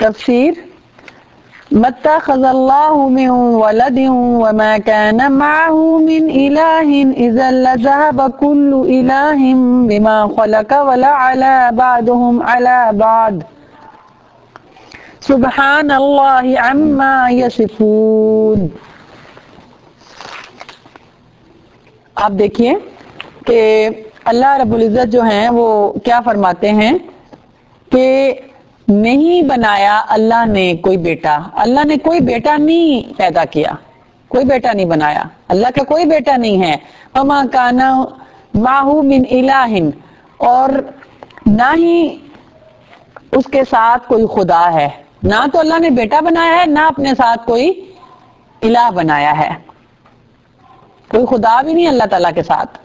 تفسیر مَتَّخَذَ اللَّهُ مِن وَلَدٍ وَمَا كَانَ مَعَهُ مِنْ إِلَٰهٍ إِذًا لَّذَهَبَ كُلُّ إِلَٰهٍ بِمَا خَلَقَ وَلَعَلَا بَعْضُهُمْ عَلَىٰ بَعْضٍ سُبْحَانَ اللَّهِ عَمَّا يَصِفُونَ۔ آپ دیکھیے کہ اللہ رب العزت جو ہیں وہ کیا فرماتے ہیں کہ نہیں بنایا اللہ نے کوئی بیٹا، اللہ نے کوئی بیٹا نہیں پیدا کیا، کوئی بیٹا نہیں بنایا، اللہ کا کوئی بیٹا نہیں ہے۔ وما کان معہ من الہ، اور نہ ہی اس کے ساتھ کوئی خدا ہے، نہ تو اللہ نے بیٹا بنایا ہے، نہ اپنے ساتھ کوئی الہ بنایا ہے، کوئی خدا بھی نہیں اللہ تعالیٰ کے ساتھ۔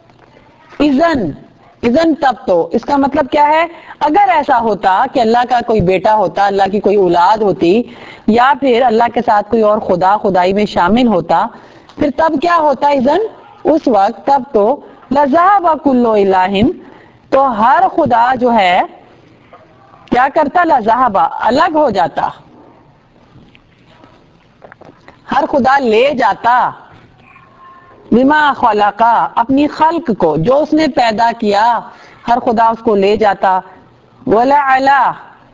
اذن تب تو اس کا مطلب کیا ہے؟ اگر ایسا ہوتا کہ اللہ کا کوئی بیٹا ہوتا، اللہ کی کوئی اولاد ہوتی، یا پھر اللہ کے ساتھ کوئی اور خدا خدائی میں شامل ہوتا، پھر تب کیا ہوتا؟ اذن اس وقت تب تو لذهب كل الہ، تو ہر خدا جو ہے کیا کرتا؟ لذهب، الگ ہو جاتا، ہر خدا لے جاتا بما خلق، اپنی خلق کو، جو اس نے پیدا کیا، ہر خدا اس کو لے جاتا، وَلَعَلَا،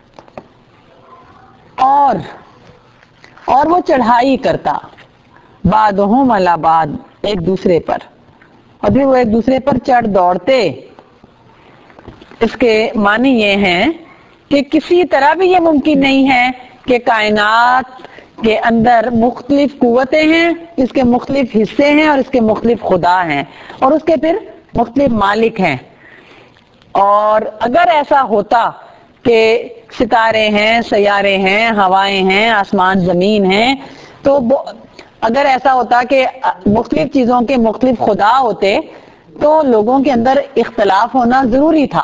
اور وہ چڑھائی کرتا، بعضهم علی بعض، ایک دوسرے پر، اور پھر وہ ایک دوسرے پر چڑھ دوڑتے۔ اس کے معنی یہ ہیں کہ کسی طرح بھی یہ ممکن نہیں ہے کہ کائنات کے اندر مختلف قوتیں ہیں، اس کے مختلف حصے ہیں اور اس کے مختلف خدا ہیں اور اس کے پھر مختلف مالک ہیں۔ اور اگر ایسا ہوتا کہ ستارے ہیں، سیارے ہیں، ہوائیں ہیں، آسمان زمین ہیں، تو اگر ایسا ہوتا کہ مختلف چیزوں کے مختلف خدا ہوتے تو لوگوں کے اندر اختلاف ہونا ضروری تھا،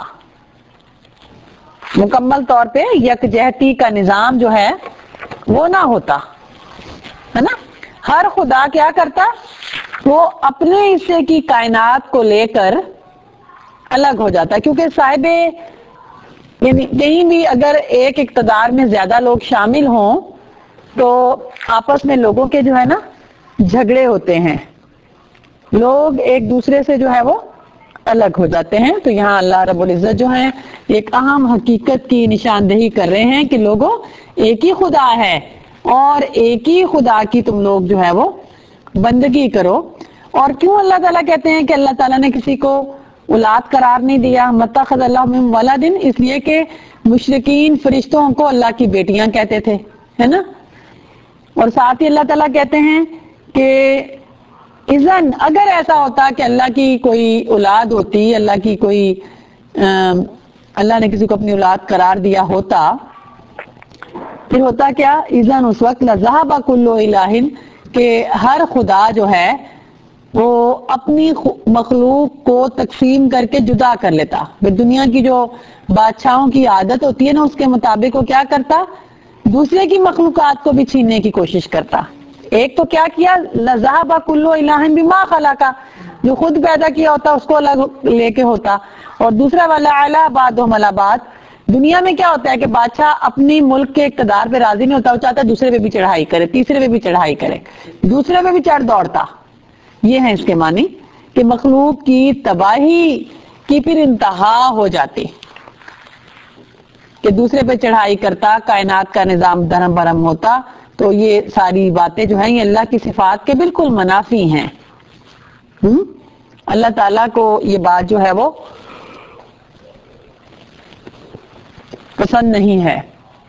مکمل طور پہ یکجہتی کا نظام جو ہے وہ نہ ہوتا، ہے نا؟ ہر خدا کیا کرتا؟ وہ اپنے حصے کی کائنات کو لے کر الگ ہو جاتا، کیونکہ صاحب یعنی کہیں بھی اگر ایک اقتدار میں زیادہ لوگ شامل ہوں تو آپس میں لوگوں کے جو ہے نا جھگڑے ہوتے ہیں، لوگ ایک دوسرے سے جو ہے وہ الگ ہو جاتے ہیں۔ تو یہاں اللہ رب العزت جو ہیں ایک اہم حقیقت کی نشاندہی کر رہے ہیں کہ لوگوں ایک ہی خدا ہے اور ایک ہی خدا کی تم لوگ جو ہے وہ بندگی کرو۔ اور کیوں اللہ تعالیٰ کہتے ہیں کہ اللہ تعالیٰ نے کسی کو اولاد قرار نہیں دیا؟ متخذ اللہ من ولد، اس لیے کہ مشرکین فرشتوں کو اللہ کی بیٹیاں کہتے تھے، ہے نا؟ اور ساتھ ہی اللہ تعالیٰ کہتے ہیں کہ اذن، اگر ایسا ہوتا کہ اللہ کی کوئی اولاد ہوتی، اللہ کی کوئی اللہ نے کسی کو اپنی اولاد قرار دیا ہوتا، پھر ہوتا کیا؟ اذن اس وقت لذهب كل الہ، کہ ہر خدا جو ہے وہ اپنی مخلوق کو تقسیم کر کے جدا کر لیتا۔ دنیا کی جو بادشاہوں کی عادت ہوتی ہے نا، اس کے مطابق وہ کیا کرتا؟ دوسرے کی مخلوقات کو بھی چھیننے کی کوشش کرتا۔ ایک تو کیا کیا؟ لذهب كل الہ بما خلق، جو خود پیدا کیا ہوتا اس کو الگ لے کے ہوتا، اور دوسرا والا علی بعضهم علی بعض۔ دنیا میں کیا ہوتا ہے کہ بادشاہ اپنی ملک کے اقتدار پہ راضی نہیں ہوتا، وہ چاہتا ہے دوسرے پہ بھی چڑھائی کرے، تیسرے پہ بھی چڑھائی کرے، دوسرے پہ بھی چڑھ دوڑتا۔ یہ ہے اس کے معنی کہ مخلوق کی تباہی کی پھر انتہا ہو جاتی کہ دوسرے پہ چڑھائی کرتا، کائنات کا نظام دھرم برہم ہوتا۔ تو یہ ساری باتیں جو ہیں یہ اللہ کی صفات کے بالکل منافی ہیں۔ اللہ تعالیٰ کو یہ بات جو ہے وہ پسند نہیں ہے۔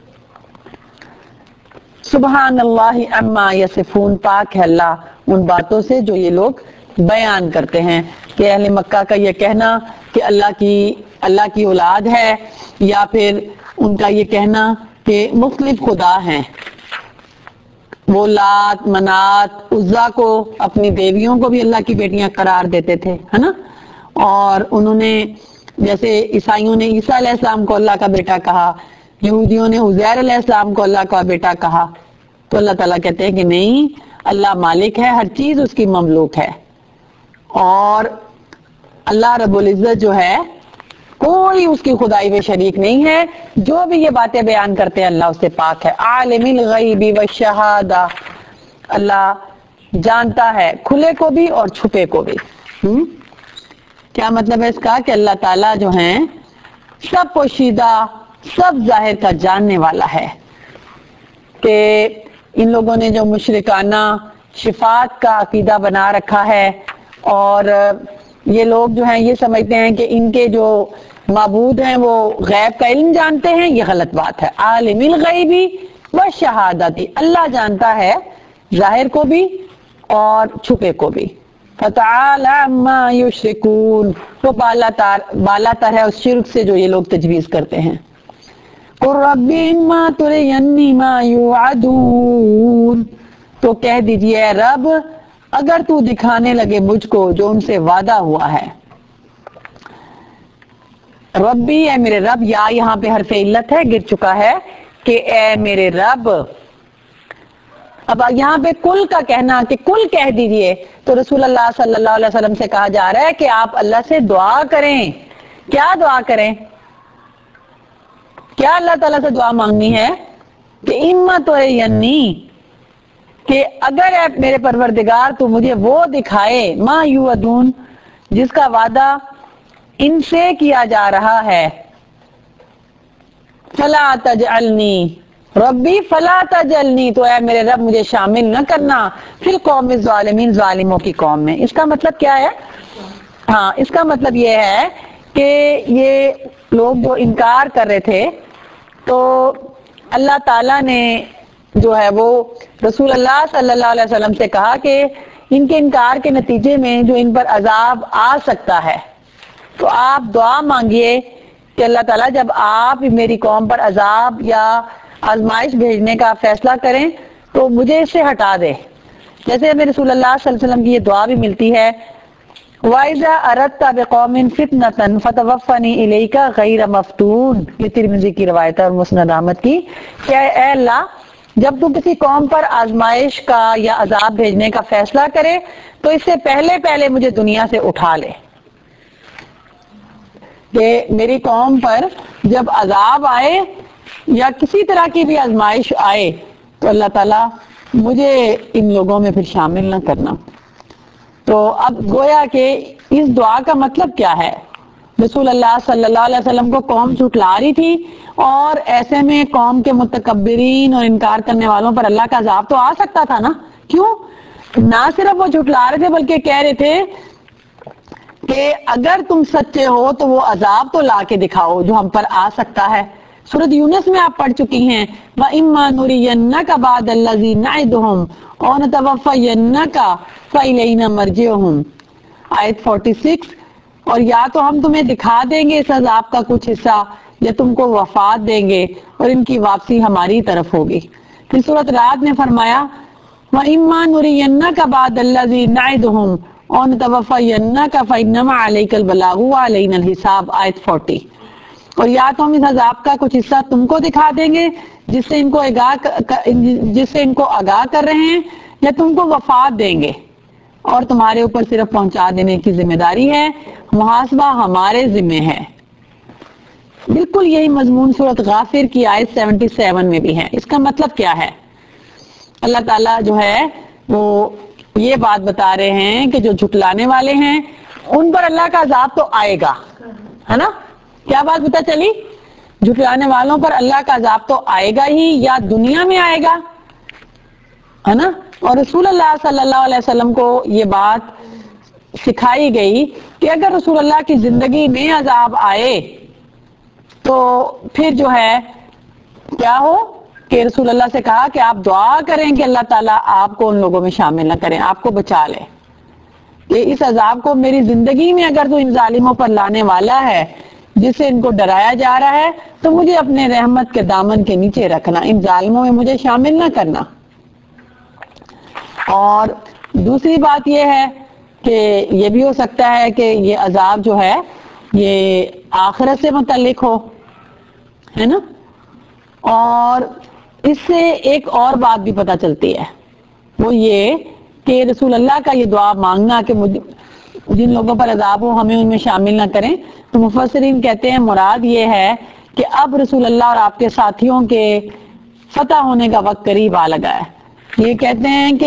سبحان اللہ عما یصفون، پاک ہے اللہ ان باتوں سے جو یہ لوگ بیان کرتے ہیں۔ کہ اہل مکہ کا یہ کہنا کہ اللہ کی اولاد ہے، یا پھر ان کا یہ کہنا کہ مختلف خدا ہیں، وہ لات، منات، عزا کو اپنی دیویوں کو بھی اللہ کی بیٹیاں قرار دیتے تھے، ہے نا؟ اور انہوں نے جیسے عیسائیوں نے عیسیٰ علیہ السلام کو اللہ کا بیٹا کہا، یہودیوں نے عزیر علیہ السلام کو اللہ کا بیٹا کہا، تو اللہ تعالیٰ کہتے ہیں کہ نہیں، اللہ مالک ہے، ہر چیز اس کی مملوک ہے، اور اللہ رب العزت جو ہے کوئی اس کی خدائی میں شریک نہیں ہے. جو بھی یہ باتیں بیان کرتے ہیں اللہ اس سے پاک ہے. عالم الغیب والشہادہ، اللہ جانتا ہے کھلے کو بھی اور چھپے کو بھی. کیا مطلب ہے اس کا؟ کہ اللہ تعالیٰ جو ہیں سب پوشیدہ سب ظاہر کا جاننے والا ہے. کہ ان لوگوں نے جو مشرکانہ صفات کا عقیدہ بنا رکھا ہے اور یہ لوگ جو ہیں یہ سمجھتے ہیں کہ ان کے جو معبود ہیں وہ غیب کا علم جانتے ہیں، یہ غلط بات ہے. عالم الغیبی والشہادتی، اللہ جانتا ہے ظاہر کو بھی اور چھپے کو بھی. فتعالی عما یشرکون، وہ بالا تر ہے اس شرک سے جو یہ لوگ تجویز کرتے ہیں. قل رب اما ترینی ما یوعدون، تو کہہ دیجئے اے رب اگر تو دکھانے لگے مجھ کو جو ان سے وعدہ ہوا ہے. ربی اے میرے رب، یا یہاں پہ حرف علت ہے گر چکا ہے کہ اے میرے رب. اب یہاں پہ کل کا کہنا کہ کل کہہ دیجئے، تو رسول اللہ صلی اللہ علیہ وسلم سے کہا جا رہا ہے کہ آپ اللہ سے دعا کریں. کیا دعا کریں؟ کیا اللہ تعالیٰ سے دعا مانگنی ہے؟ کہ اما ترینی، کہ اگر اے میرے پروردگار تو مجھے وہ دکھائے ما یوعدون، جس کا وعدہ ان سے کیا جا رہا ہے. فلا تجعلنی ربی فلا تجعلنی، تو اے میرے رب مجھے شامل نہ کرنا فی القوم الظالمین، ظالموں کی قوم میں. اس کا مطلب کیا ہے؟ ہاں اس کا مطلب یہ ہے کہ یہ لوگ جو انکار کر رہے تھے تو اللہ تعالیٰ نے جو ہے وہ رسول اللہ صلی اللہ علیہ وسلم سے کہا کہ ان کے انکار کے نتیجے میں جو ان پر عذاب آ سکتا ہے تو آپ دعا مانگیے کہ اللہ تعالیٰ جب آپ میری قوم پر عذاب یا آزمائش بھیجنے کا فیصلہ کریں تو مجھے اس سے ہٹا دے. جیسے ہمیں رسول اللہ صلی اللہ علیہ وسلم کی یہ دعا بھی ملتی ہے وَإِذَا أَرَدْتَ بِقَوْمٍ فِتْنَةً فَتَوَفَّنِي إِلَيْكَ غَيْرَ مَفْتُونٍ، یہ ترمذی کی روایت ہے اور مسند احمد کی، کہ اے اللہ جب تو کسی قوم پر آزمائش کا یا عذاب بھیجنے کا فیصلہ کرے تو اس سے پہلے مجھے دنیا سے اٹھا لے. کہ میری قوم پر جب عذاب آئے یا کسی طرح کی بھی آزمائش آئے تو اللہ تعالیٰ مجھے ان لوگوں میں پھر شامل نہ کرنا. تو اب گویا کہ اس دعا کا مطلب کیا ہے؟ رسول اللہ صلی اللہ علیہ وسلم کو قوم جھٹلا رہی تھی اور ایسے میں قوم کے متکبرین اور انکار کرنے والوں پر اللہ کا عذاب تو آ سکتا تھا نا. کیوں؟ نہ صرف وہ جھٹلا رہے تھے بلکہ کہہ رہے تھے کہ اگر تم سچے ہو تو وہ عذاب تو لا کے دکھاؤ جو ہم پر آ سکتا ہے. سورۃ یونس میں آپ پڑھ چکی ہیں وَإِمَّا نُرِيَنَّكَ بَعْدَ الَّذِي نَعِدُهُمْ أَوْ نَتَوَفَّيَنَّكَ فَإِلَيْنَا مَرْجِعُهُمْ، آیت 46. اور یا تو ہم تمہیں دکھا دیں گے اس عذاب کا کچھ حصہ یا تم کو وفات دیں گے اور ان کی واپسی ہماری طرف ہوگی. پھر سورۃ رعد میں فرمایا وَإِمَّا نُرِيَنَّكَ بَعْدَ الَّذِي نَعِدُهُمْ أَوْ نَتَوَفَّيَنَّكَ فَإِنَّمَا عَلَيْكَ الْبَلَاغُ وَعَلَيْنَا الْحِسَابُ، آیت 40. اور یا تو ہم اس عذاب کا کچھ حصہ تم کو دکھا دیں گے جس سے ان کو آگاہ کر رہے ہیں یا تم کو وفات دیں گے اور تمہارے اوپر صرف پہنچا دینے کی ذمہ داری ہے، محاسبہ ہمارے ذمہ ہے. بالکل یہی مضمون سورۃ غافر کی آیت 77 میں بھی ہے. اس کا مطلب کیا ہے؟ اللہ تعالیٰ جو ہے وہ یہ بات بتا رہے ہیں کہ جو جھٹلانے والے ہیں ان پر اللہ کا عذاب تو آئے گا، ہے نا؟ کیا بات پتہ چلی؟ جھٹلانے والوں پر اللہ کا عذاب تو آئے گا ہی، یا دنیا میں آئے گا، ہے نا؟ اور رسول اللہ صلی اللہ علیہ وسلم کو یہ بات سکھائی گئی کہ اگر رسول اللہ کی زندگی میں عذاب آئے تو پھر جو ہے کیا ہو کہ رسول اللہ سے کہا کہ آپ دعا کریں کہ اللہ تعالیٰ آپ کو ان لوگوں میں شامل نہ کریں، آپ کو بچا لے. کہ اس عذاب کو میری زندگی میں اگر تو ان ظالموں پر لانے والا ہے جس سے ان کو ڈرایا جا رہا ہے تو مجھے اپنے رحمت کے دامن کے نیچے رکھنا، ان ظالموں میں مجھے شامل نہ کرنا. اور دوسری بات یہ ہے کہ یہ بھی ہو سکتا ہے کہ یہ عذاب جو ہے یہ آخرت سے متعلق ہو، ہے نا؟ اور اس سے ایک اور بات بھی پتہ چلتی ہے، وہ یہ کہ رسول اللہ کا یہ دعا مانگنا کہ جن لوگوں پر عذاب ہو ہمیں ان میں شامل نہ کریں. تو مفسرین کہتے ہیں مراد یہ ہے کہ اب رسول اللہ اور آپ کے ساتھیوں کے فتح ہونے کا وقت قریب آ لگا ہے. یہ کہتے ہیں کہ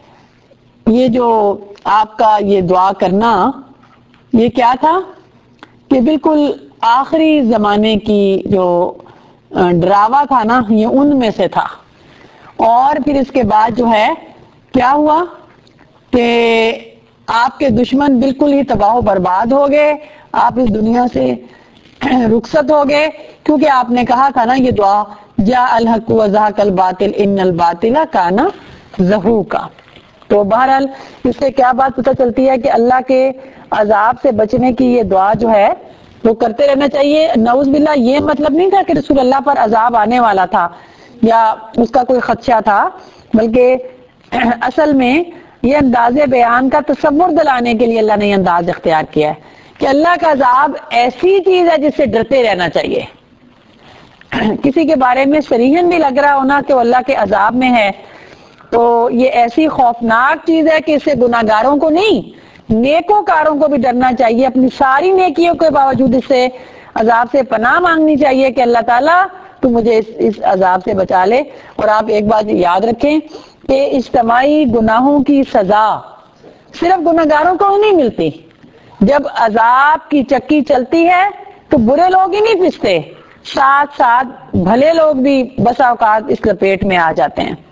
یہ جو آپ کا یہ دعا کرنا یہ کیا تھا کہ بالکل آخری زمانے کی جو ڈراوا تھا نا یہ ان میں سے تھا. اور پھر اس کے بعد جو ہے کیا ہوا کہ آپ کے دشمن بالکل ہی تباہ و برباد ہو گئے, آپ اس دنیا سے رخصت ہو گئے, کیونکہ آپ نے کہا تھا نا یہ دعا جاء الحق وزهق الباطل ان الباطل کان زہوقا. تو بہرحال اس سے کیا بات پتہ چلتی ہے کہ اللہ کے عذاب سے بچنے کی یہ دعا جو ہے وہ کرتے رہنا چاہیے. نعوذ باللہ یہ مطلب نہیں تھا کہ رسول اللہ پر عذاب آنے والا تھا یا اس کا کوئی خدشہ تھا, بلکہ اصل میں یہ انداز بیان کا تصور دلانے کے لیے اللہ نے یہ انداز اختیار کیا ہے کہ اللہ کا عذاب ایسی چیز ہے جس سے ڈرتے رہنا چاہیے. کسی کے بارے میں صریحاً بھی لگ رہا ہونا کہ وہ اللہ کے عذاب میں ہے تو یہ ایسی خوفناک چیز ہے کہ اس سے گناہگاروں کو نہیں نیکوکاروں کو بھی ڈرنا چاہیے. اپنی ساری نیکیوں کے باوجود اس سے عذاب سے پناہ مانگنی چاہیے کہ اللہ تعالیٰ تو مجھے اس عذاب سے بچا لے. اور آپ ایک بات یاد رکھیں کہ اجتماعی گناہوں کی سزا صرف گناہگاروں کو نہیں ملتی. جب عذاب کی چکی چلتی ہے تو برے لوگ ہی نہیں پستے, ساتھ ساتھ بھلے لوگ بھی بسا اوقات اس لپیٹ میں آ جاتے ہیں.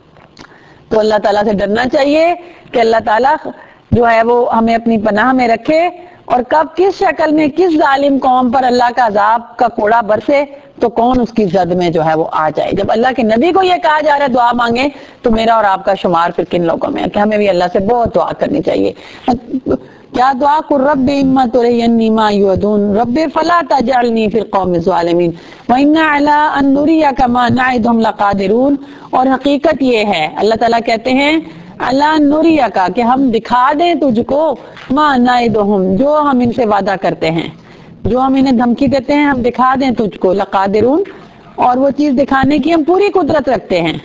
تو اللہ تعالیٰ سے ڈرنا چاہیے کہ اللہ تعالیٰ جو ہے وہ ہمیں اپنی پناہ میں رکھے, اور کب کس شکل میں کس ظالم قوم پر اللہ کا عذاب کا کوڑا برسے تو کون اس کی زد میں جو ہے وہ آ جائے. جب اللہ کے نبی کو یہ کہا جا رہا ہے دعا مانگے تو میرا اور آپ کا شمار پھر کن لوگوں میں ہے کہ ہمیں بھی اللہ سے بہت دعا کرنی چاہیے. کیا دعا کو رب اما ترینی ما یعدون رب فلا تجعلنی فی القوم الظالمین وانا علی ان نریک ما نعدهم لقادرون. اور حقیقت یہ ہے اللہ تعالیٰ کہتے ہیں اللہ نریک کہ ہم دکھا دیں تجھ کو ما نعدهم جو ہم ان سے وعدہ کرتے ہیں, جو ہم انہیں دھمکی دیتے ہیں ہم دکھا دیں تجھ کو لقادرون, اور وہ چیز دکھانے کی ہم پوری قدرت رکھتے ہیں.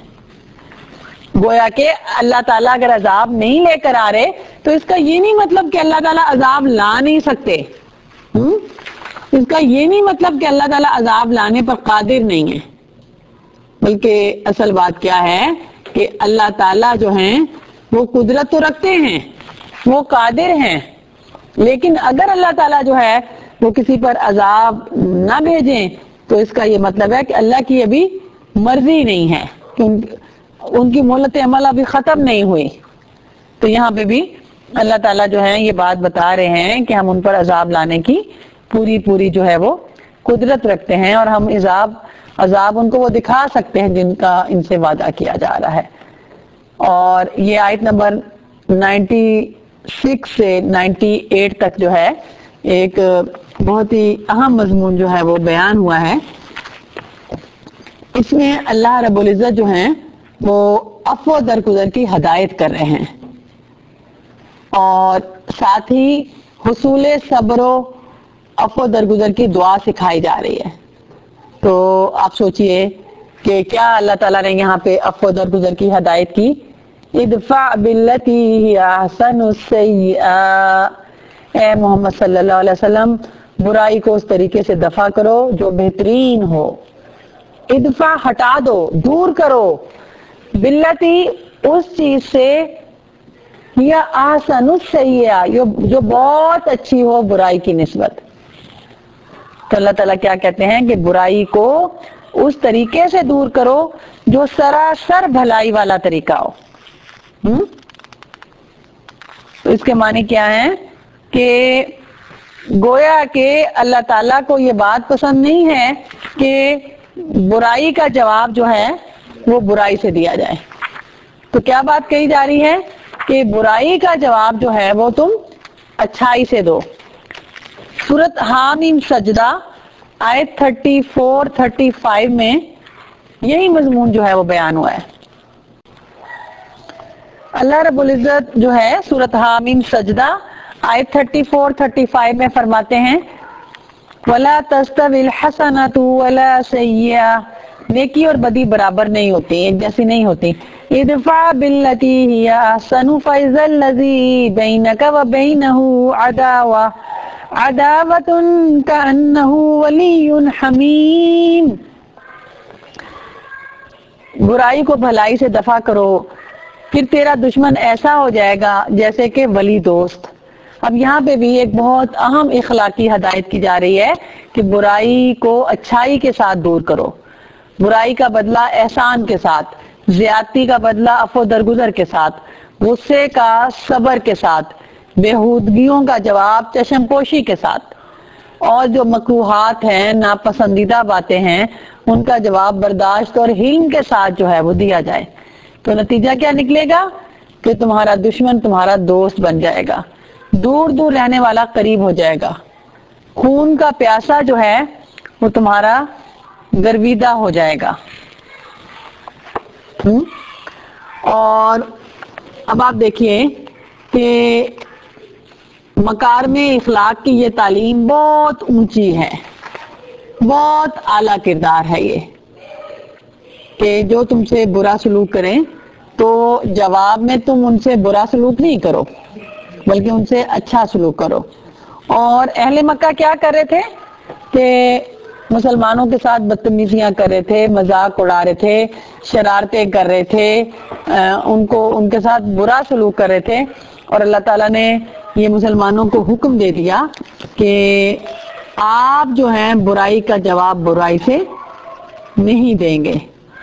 گویا کہ اللہ تعالیٰ اگر عذاب نہیں لے کر آ رہے تو اس کا یہ نہیں مطلب کہ اللہ تعالیٰ عذاب لا نہیں سکتے. اس کا یہ نہیں مطلب کہ اللہ تعالیٰ عذاب لانے پر قادر نہیں ہے, بلکہ اصل بات کیا ہے کہ اللہ تعالیٰ جو ہیں وہ قدرت تو رکھتے ہیں, وہ قادر ہیں, لیکن اگر اللہ تعالیٰ جو ہے وہ کسی پر عذاب نہ بھیجیں تو اس کا یہ مطلب ہے کہ اللہ کی ابھی مرضی نہیں ہے, کہ ان کی مہلت عمل ابھی ختم نہیں ہوئی. تو یہاں پہ بھی اللہ تعالیٰ جو ہے یہ بات بتا رہے ہیں کہ ہم ان پر عذاب لانے کی پوری جو ہے وہ قدرت رکھتے ہیں, اور ہم عذاب ان کو وہ دکھا سکتے ہیں جن کا ان سے وعدہ کیا جا رہا ہے. اور یہ آیت نمبر 96 سے 98 تک جو ہے ایک بہت ہی اہم مضمون جو ہے وہ بیان ہوا ہے. اس میں اللہ رب العزت جو ہیں وہ عفو و درگزر کی ہدایت کر رہے ہیں, اور ساتھ ہی حصول صبر و عفو و درگزر کی دعا سکھائی جا رہی ہے. تو آپ سوچئے کہ کیا اللہ تعالیٰ نے یہاں پہ عفو و درگزر کی ہدایت کی, ادفع باللتی ہی احسن السیئہ, اے محمد صلی اللہ علیہ وسلم برائی کو اس طریقے سے دفع کرو جو بہترین ہو. ادفع ہٹا دو, دور کرو, باللتی اس چیز سے, یا احسن السیئہ جو بہت اچھی ہو برائی کی نسبت. تو اللہ تعالیٰ کیا کہتے ہیں کہ برائی کو اس طریقے سے دور کرو جو سراسر بھلائی والا طریقہ ہو. تو اس کے معنی کیا ہے کہ گویا کہ اللہ تعالیٰ کو یہ بات پسند نہیں ہے کہ برائی کا جواب جو ہے وہ برائی سے دیا جائے. تو کیا بات کہی جا رہی ہے کہ برائی کا جواب جو ہے وہ تم اچھائی سے دو. سورۃ حامیم سجدہ آیت 34-35 میں یہی مضمون جو ہے وہ بیان ہوا ہے. اللہ رب العزت جو ہے سورۃ حامیم سجدہ آیت 34-35 میں فرماتے ہیں وَلَا تَسْتَوِي الْحَسَنَةُ وَلَا سَيِّئَةُ, نیکی اور بدی برابر نہیں ہوتی, ایک جیسی نہیں ہوتی. ادفع باللتی ہی احسن فاذا الذی بینک وبینہ عداوۃ کأنہ ولی حمیم. برائی کو بھلائی سے دفع کرو، پھر تیرا دشمن ایسا ہو جائے گا جیسے کہ ولی دوست. اب یہاں پہ بھی ایک بہت اہم اخلاقی ہدایت کی جا رہی ہے کہ برائی کو اچھائی کے ساتھ دور کرو، برائی کا بدلہ احسان کے ساتھ، زیادتی کا بدلہ عفو درگزر کے ساتھ، غصے کا صبر کے ساتھ، بےہودگیوں کا جواب چشم پوشی کے ساتھ، اور جو مکروہات ہیں، ناپسندیدہ باتیں ہیں، ان کا جواب برداشت اور حلم کے ساتھ جو ہے وہ دیا جائے. تو نتیجہ کیا نکلے گا کہ تمہارا دشمن تمہارا دوست بن جائے گا، دور دور رہنے والا قریب ہو جائے گا، خون کا پیاسا جو ہے وہ تمہارا گرویدہ ہو جائے گا. اور اب آپ دیکھیے کہ مکارم اخلاق کی یہ تعلیم بہت اونچی ہے، بہت اعلیٰ کردار ہے یہ، کہ جو تم سے برا سلوک کریں تو جواب میں تم ان سے برا سلوک نہیں کرو بلکہ ان سے اچھا سلوک کرو. اور اہل مکہ کیا کر رہے تھے کہ مسلمانوں کے ساتھ بدتمیزیاں کر رہے تھے، مذاق اڑا رہے تھے، شرارتیں کر رہے تھے، ان کے ساتھ برا سلوک کر رہے تھے. اور اللہ تعالیٰ نے یہ مسلمانوں کو حکم دے دیا کہ آپ جو ہیں برائی کا جواب برائی سے نہیں دیں گے.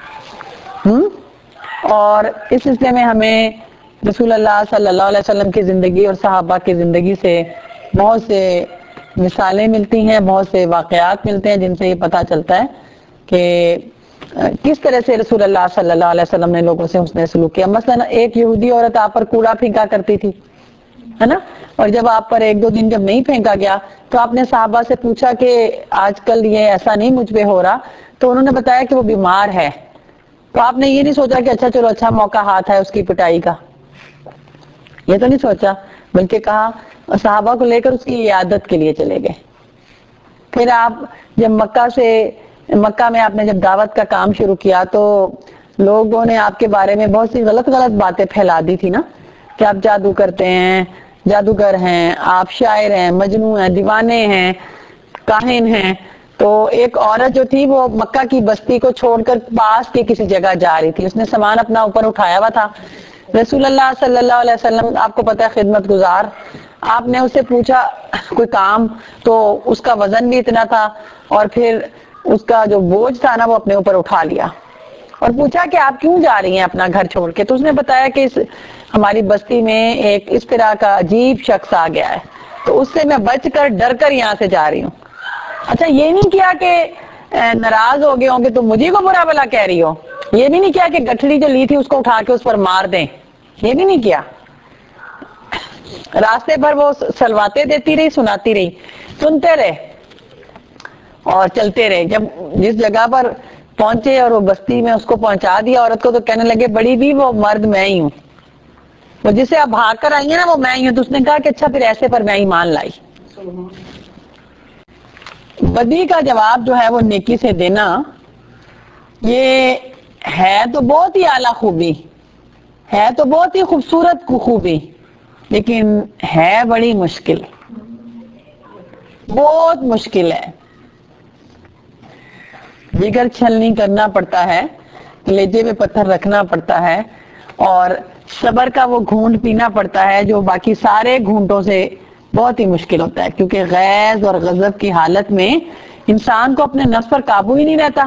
اور اس سلسلے میں ہمیں رسول اللہ صلی اللہ علیہ وسلم کی زندگی اور صحابہ کی زندگی سے بہت سے مثالیں ملتی ہیں، بہت سے واقعات ملتے ہیں جن سے یہ پتہ چلتا ہے کہ کس طرح سے رسول اللہ صلی اللہ علیہ وسلم نے لوگوں سے حسن سلوک کیا. مثلا ایک یہودی عورت آپ پر کوڑا پھینکا کرتی تھی، ہے نا، اور جب آپ پر ایک دو دن جب نہیں پھینکا گیا تو آپ نے صحابہ سے پوچھا کہ آج کل یہ ایسا نہیں مجھ پہ ہو رہا، تو انہوں نے بتایا کہ وہ بیمار ہے. تو آپ نے یہ نہیں سوچا کہ اچھا چلو اچھا موقع ہاتھ ہے اس کی پٹائی کا، یہ تو نہیں سوچا، بلکہ کہا صحابہ کو لے کر اس کی عیادت کے لیے چلے گئے. پھر آپ جب مکہ میں آپ نے جب دعوت کا کام شروع کیا تو لوگوں نے آپ کے بارے میں بہت سی غلط باتیں پھیلا دی تھی نا، کہ آپ جادو کرتے ہیں، جادوگر ہیں، آپ شاعر ہیں، مجنوں ہیں، دیوانے ہیں، کاہن ہیں. تو ایک عورت جو تھی وہ مکہ کی بستی کو چھوڑ کر پاس کی کسی جگہ جا رہی تھی، اس نے سامان اپنا اوپر اٹھایا ہوا تھا. رسول اللہ صلی اللہ علیہ وسلم آپ کو پتہ ہے خدمت گزار، آپ نے اس سے پوچھا کوئی کام، تو اس کا وزن بھی اتنا تھا اور پھر اس کا جو بوجھ تھا نا وہ اپنے اوپر اٹھا لیا، اور پوچھا کہ آپ کیوں جا رہی ہیں اپنا گھر چھوڑ کے. تو اس نے بتایا کہ ہماری بستی میں ایک اس طرح کا عجیب شخص آ گیا ہے، تو اس سے میں بچ کر ڈر کر یہاں سے جا رہی ہوں. اچھا یہ نہیں کیا کہ ناراض ہو گئے ہوں کہ تم مجھے کو برا بلا کہہ رہی ہو، یہ بھی نہیں کیا کہ گٹھڑی جو لی تھی اس کو اٹھا کے اس پر مار دیں، یہ بھی نہیں کیا. راستے پر وہ سلواتے دیتی رہی، سناتی رہی، سنتے رہے اور چلتے رہے. جب جس جگہ پر پہنچے اور وہ بستی میں اس کو پہنچا دیا عورت کو، تو کہنے لگے بڑی بھی وہ مرد میں ہی ہوں، وہ جسے آپ بھاگ کر آئی ہیں نا وہ میں ہی ہوں. تو اس نے کہا کہ اچھا پھر ایسے پر میں ایمان لائی. بدی کا جواب جو ہے وہ نیکی سے دینا، یہ ہے تو بہت ہی اعلیٰ خوبی، ہے تو بہت ہی خوبصورت خوبی، لیکن ہے بڑی مشکل، بہت مشکل ہے. جگر چھلنی کرنا پڑتا ہے، کلیجے میں پتھر رکھنا پڑتا ہے، اور صبر کا وہ گھونٹ پینا پڑتا ہے جو باقی سارے گھونٹوں سے بہت ہی مشکل ہوتا ہے. کیونکہ غیظ اور غضب کی حالت میں انسان کو اپنے نفس پر قابو ہی نہیں رہتا.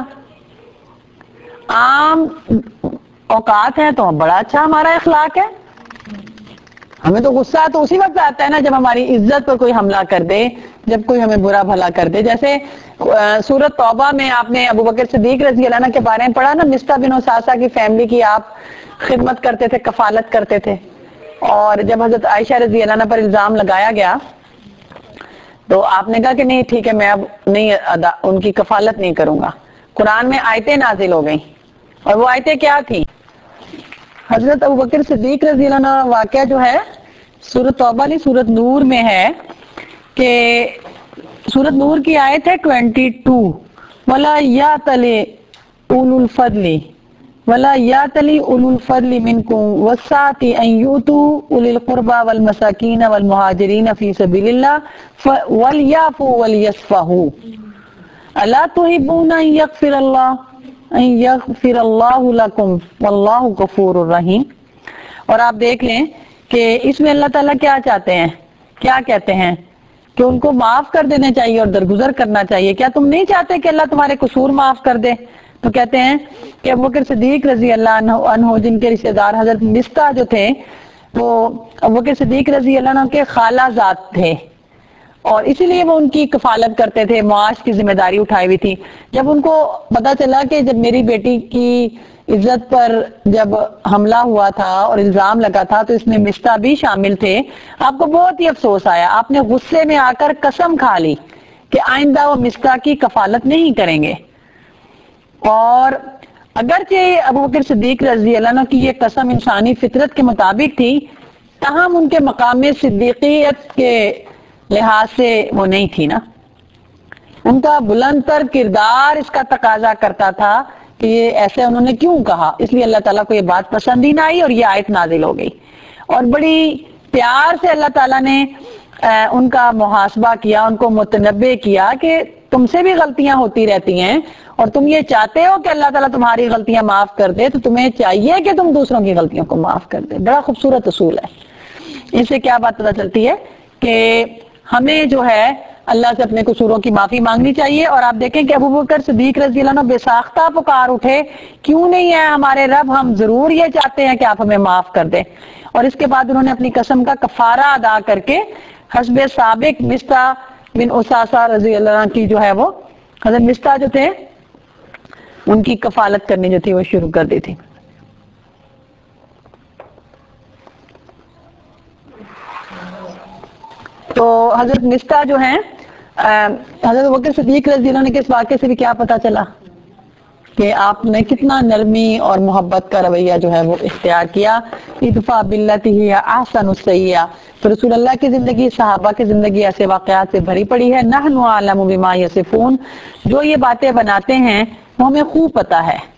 عام اوقات ہیں تو بڑا اچھا ہمارا اخلاق ہے، ہمیں تو غصہ تو اسی وقت آتا ہے نا جب ہماری عزت پر کوئی حملہ کر دے، جب کوئی ہمیں برا بھلا کر دے. جیسے سورۃ توبہ میں آپ نے ابو بکر صدیق رضی اللہ عنہ کے بارے میں پڑھا نا، مصطح بن اساسہ کی فیملی کی آپ خدمت کرتے تھے، کفالت کرتے تھے، اور جب حضرت عائشہ رضی اللہ عنہ پر الزام لگایا گیا تو آپ نے کہا کہ نہیں ٹھیک ہے میں اب نہیں ان کی کفالت نہیں کروں گا. قرآن میں آیتیں نازل ہو گئیں، اور وہ آیتیں کیا تھیں؟ حضرت ابوبکر صدیق رضی اللہ عنہ واقعہ جو ہے سورۃ توبہ نہیں سورۃ نور میں ہے، کہ سورۃ نور کی آیت ہے 22، وَلَا يَأْتَلِ أُولُو الْفَضْلِ ولا یاتلی اولو الفضل منکم والسعة ان یؤتوا اولی القربى والمساکین والمہاجرین فی سبیل اللہ ولیعفوا ولیصفحوا الا تحبون ان یغفر اللہ لکم واللہ غفور الرحیم. اور آپ دیکھ لیں کہ اس میں اللہ تعالیٰ کیا چاہتے ہیں، کیا کہتے ہیں کہ ان کو معاف کر دینا چاہیے اور درگزر کرنا چاہیے. کیا تم نہیں چاہتے کہ اللہ تمہارے قصور معاف کر دے؟ تو کہتے ہیں کہ ابوبکر صدیق رضی اللہ عنہ جن کے رشتہ دار حضرت مستہ جو تھے وہ ابوبکر صدیق رضی اللہ عنہ کے خالہ زاد تھے، اور اسی لیے وہ ان کی کفالت کرتے تھے، معاش کی ذمہ داری اٹھائی ہوئی تھی. جب ان کو پتا چلا کہ جب میری بیٹی کی عزت پر جب حملہ ہوا تھا اور الزام لگا تھا تو اس میں مستہ بھی شامل تھے، آپ کو بہت ہی افسوس آیا. آپ نے غصے میں آ کر قسم کھا لی کہ آئندہ وہ مستہ کی کفالت نہیں کریں گے. اور اگرچہ ابوبکر صدیق رضی اللہ عنہ کی یہ قسم انسانی فطرت کے مطابق تھی، تاہم ان کے مقام صدیقیت کے لحاظ سے وہ نہیں تھی نا. ان کا بلند تر کردار اس کا تقاضا کرتا تھا کہ یہ ایسے انہوں نے کیوں کہا. اس لیے اللہ تعالیٰ کو یہ بات پسند ہی نہ آئی اور یہ آیت نازل ہو گئی، اور بڑی پیار سے اللہ تعالیٰ نے ان کا محاسبہ کیا، ان کو متنبہ کیا کہ تم سے بھی غلطیاں ہوتی رہتی ہیں اور تم یہ چاہتے ہو کہ اللہ تعالیٰ تمہاری غلطیاں معاف کر دے، تو تمہیں چاہیے کہ تم دوسروں کی غلطیوں کو معاف کر دے. بڑا خوبصورت اصول ہے. اس سے کیا بات پتہ چلتی ہے کہ ہمیں جو ہے اللہ سے اپنے قصوروں کی معافی مانگنی چاہیے. اور آپ دیکھیں کہ ابوبکر صدیق رضی اللہ عنہ بے ساختہ پکار اٹھے، کیوں نہیں ہے ہمارے رب، ہم ضرور یہ چاہتے ہیں کہ آپ ہمیں معاف کر دیں. اور اس کے بعد انہوں نے اپنی قسم کا کفارہ ادا کر کے حسب سابق مستہ بن اساسہ رضی اللہ عنہ کی جو ہے وہ حضرت مستہ جو تھے ان کی کفالت کرنی جو تھی وہ شروع کر دی تھی. تو حضرت مستہ جو ہیں حضرت ابوبکر صدیق رضی اللہ عنہ کے اس واقعے سے بھی کیا پتا چلا کہ آپ نے کتنا نرمی اور محبت کا رویہ جو ہے وہ اختیار کیا. ادفع باللتی ہی احسن السیئہ. تو رسول اللہ کی زندگی، صحابہ کی زندگی ایسے واقعات سے بھری پڑی ہے. نحن اعلم بما یصفون، جو یہ باتیں بناتے ہیں وہ ہمیں خوب پتہ ہے